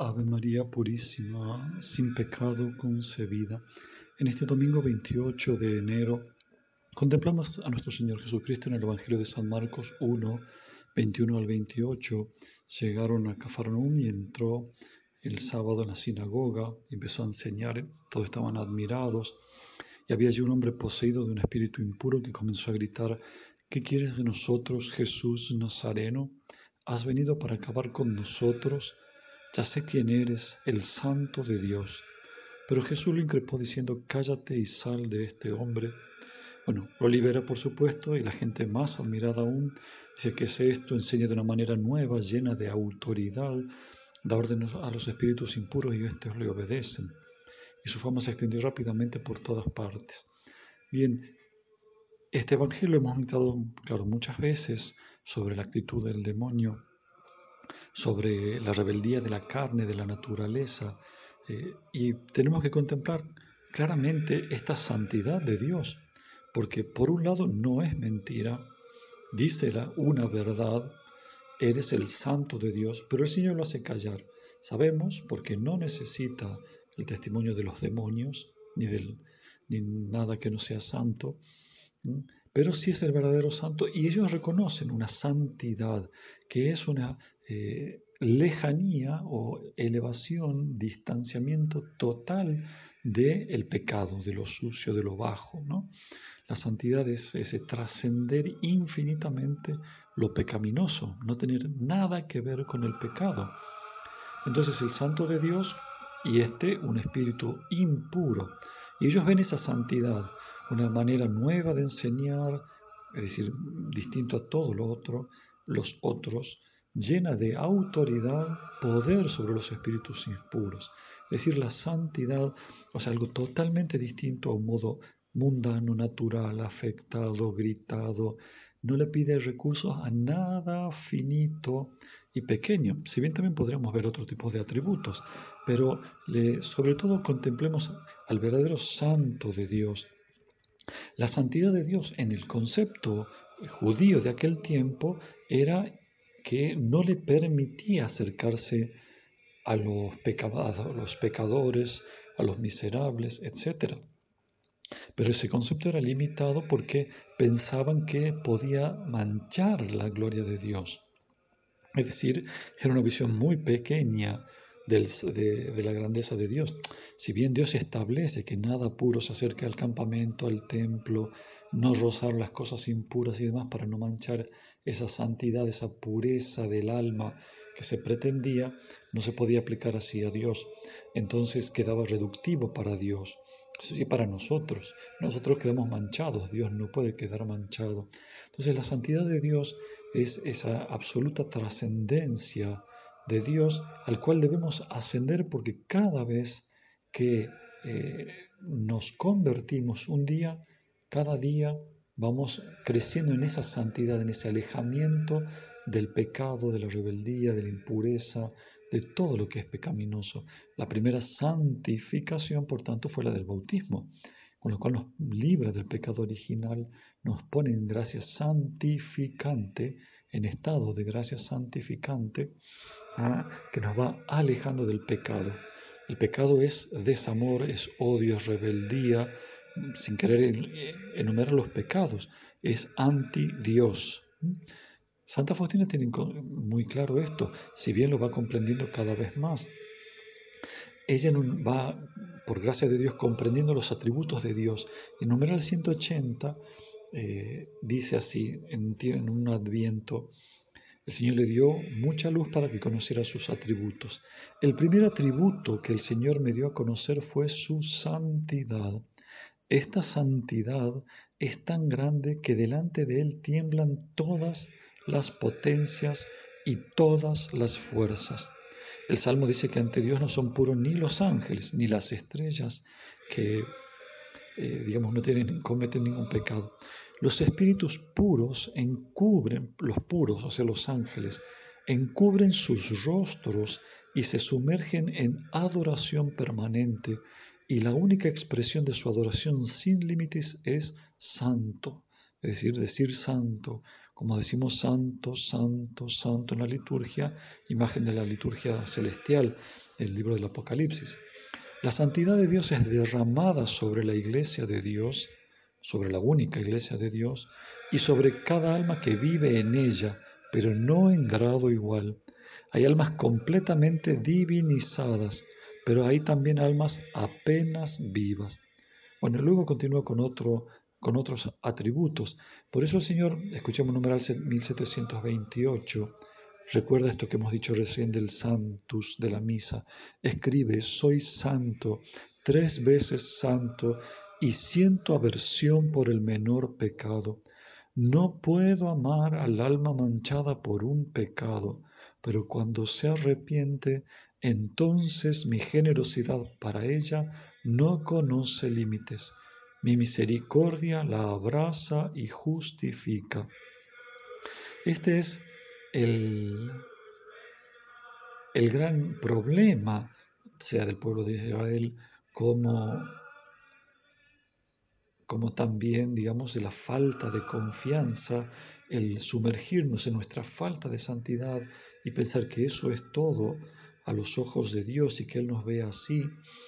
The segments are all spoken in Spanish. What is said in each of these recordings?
Ave María Purísima, sin pecado concebida. En este domingo 28 de enero contemplamos a nuestro Señor Jesucristo en el Evangelio de San Marcos 1, 21 al 28. Llegaron a Cafarnaúm y entró el sábado en la sinagoga y empezó a enseñar. Todos estaban admirados. Y había allí un hombre poseído de un espíritu impuro que comenzó a gritar: ¿Qué quieres de nosotros, Jesús Nazareno? ¿Has venido para acabar con nosotros? Ya sé quién eres, el Santo de Dios. Pero Jesús lo increpó diciendo: cállate y sal de este hombre. Bueno, lo libera por supuesto, y la gente más admirada aún dice: ¿qué es esto? Enseña de una manera nueva, llena de autoridad, da órdenes a los espíritus impuros y estos le obedecen. Y su fama se extendió rápidamente por todas partes. Bien, este evangelio lo hemos meditado, claro, muchas veces sobre la actitud del demonio, sobre la rebeldía de la carne, de la naturaleza, y tenemos que contemplar claramente esta santidad de Dios, porque por un lado no es mentira, dísela una verdad: eres el santo de Dios, pero el Señor lo hace callar. Sabemos, porque no necesita el testimonio de los demonios, ni nada que no sea santo, pero sí es el verdadero santo, y ellos reconocen una santidad que es una lejanía o elevación, distanciamiento total del pecado, de lo sucio, de lo bajo, ¿no? La santidad es ese trascender infinitamente lo pecaminoso, no tener nada que ver con el pecado. Entonces el santo de Dios y un espíritu impuro, y ellos ven esa santidad, una manera nueva de enseñar, es decir, distinto a todo los otros, llena de autoridad, poder sobre los espíritus impuros. Es decir, la santidad, o sea, algo totalmente distinto a un modo mundano, natural, afectado, gritado. No le pide recursos a nada finito y pequeño, si bien también podríamos ver otro tipo de atributos, pero sobre todo contemplemos al verdadero santo de Dios. La santidad de Dios en el concepto judío de aquel tiempo era que no le permitía acercarse a los pecadores, a los miserables, etc. Pero ese concepto era limitado porque pensaban que podía manchar la gloria de Dios. Es decir, era una visión muy pequeña de la grandeza de Dios. Si bien Dios establece que nada puro se acerque al campamento, al templo, no rozar las cosas impuras y demás para no manchar esa santidad, esa pureza del alma que se pretendía, no se podía aplicar así a Dios. Entonces quedaba reductivo para Dios. Eso sí, para nosotros. Nosotros quedamos manchados, Dios no puede quedar manchado. Entonces la santidad de Dios es esa absoluta trascendencia de Dios al cual debemos ascender, porque cada vez que nos convertimos cada día vamos creciendo en esa santidad, en ese alejamiento del pecado, de la rebeldía, de la impureza, de todo lo que es pecaminoso. La primera santificación, por tanto, fue la del bautismo, con lo cual nos libra del pecado original, nos pone en gracia santificante, en estado de gracia santificante, que nos va alejando del pecado. El pecado es desamor, es odio, es rebeldía, sin querer enumerar los pecados, es anti-Dios. Santa Faustina tiene muy claro esto, si bien lo va comprendiendo cada vez más. Ella va, por gracia de Dios, comprendiendo los atributos de Dios. En numeral 180 dice así, en un adviento: el Señor le dio mucha luz para que conociera sus atributos. El primer atributo que el Señor me dio a conocer fue su santidad. Esta santidad es tan grande que delante de Él tiemblan todas las potencias y todas las fuerzas. El Salmo dice que ante Dios no son puros ni los ángeles, ni las estrellas, que no cometen ningún pecado. Los espíritus puros los puros, o sea, los ángeles, encubren sus rostros y se sumergen en adoración permanente, y la única expresión de su adoración sin límites es santo, es decir santo, como decimos santo, santo, santo en la liturgia, imagen de la liturgia celestial. el libro del Apocalipsis. La santidad de Dios es derramada sobre la iglesia de Dios, sobre la única iglesia de Dios, y sobre cada alma que vive en ella, pero no en grado igual. Hay almas completamente divinizadas, pero hay también almas apenas vivas. Bueno, luego continúa con otros atributos. Por eso el Señor, escuchemos numeral 1728, recuerda esto que hemos dicho recién del Sanctus de la misa. Escribe: soy santo, 3 veces santo, y siento aversión por el menor pecado. No puedo amar al alma manchada por un pecado, pero cuando se arrepiente, entonces mi generosidad para ella no conoce límites. Mi misericordia la abraza y justifica. Este es el, el gran problema, sea del pueblo de Israel, como también, digamos, de la falta de confianza, el sumergirnos en nuestra falta de santidad y pensar que eso es todo a los ojos de Dios y que Él nos ve así.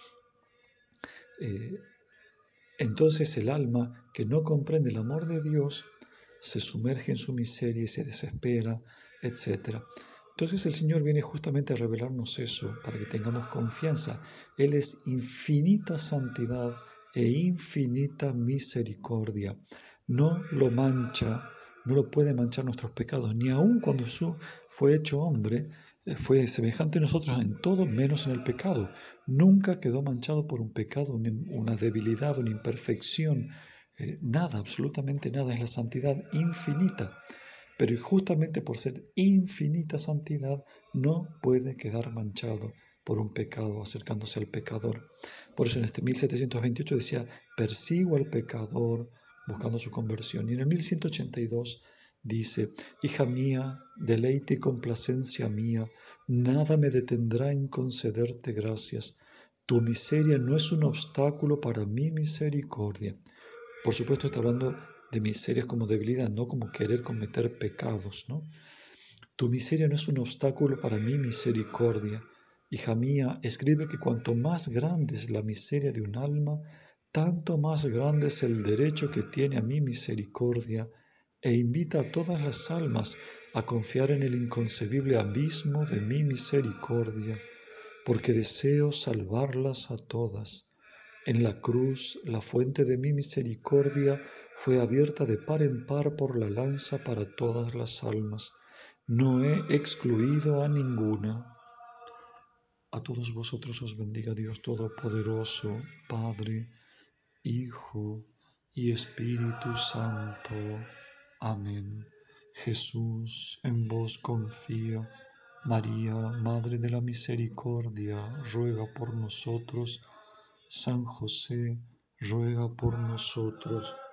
Entonces el alma que no comprende el amor de Dios se sumerge en su miseria y se desespera, etc. Entonces el Señor viene justamente a revelarnos eso, para que tengamos confianza. Él es infinita santidad e infinita misericordia. No lo mancha, no lo puede manchar nuestros pecados, ni aun cuando Jesús fue hecho hombre, fue semejante a nosotros en todo menos en el pecado. Nunca quedó manchado por un pecado, una debilidad, una imperfección, nada, absolutamente nada. Es la santidad infinita. Pero justamente por ser infinita santidad, no puede quedar manchado por un pecado, acercándose al pecador. Por eso en este 1728 decía: persigo al pecador buscando su conversión. Y en el 1182 dice: hija mía, deleite y complacencia mía, nada me detendrá en concederte gracias. Tu miseria no es un obstáculo para mi misericordia. Por supuesto está hablando de miserias como debilidad, no como querer cometer pecados, ¿no? Tu miseria no es un obstáculo para mi misericordia. Hija mía, escribe que cuanto más grande es la miseria de un alma, tanto más grande es el derecho que tiene a mi misericordia, e invita a todas las almas a confiar en el inconcebible abismo de mi misericordia, porque deseo salvarlas a todas. En la cruz, la fuente de mi misericordia fue abierta de par en par por la lanza para todas las almas. No he excluido a ninguna. A todos vosotros os bendiga Dios Todopoderoso, Padre, Hijo y Espíritu Santo. Amén. Jesús, en vos confío. María, Madre de la Misericordia, ruega por nosotros. San José, ruega por nosotros.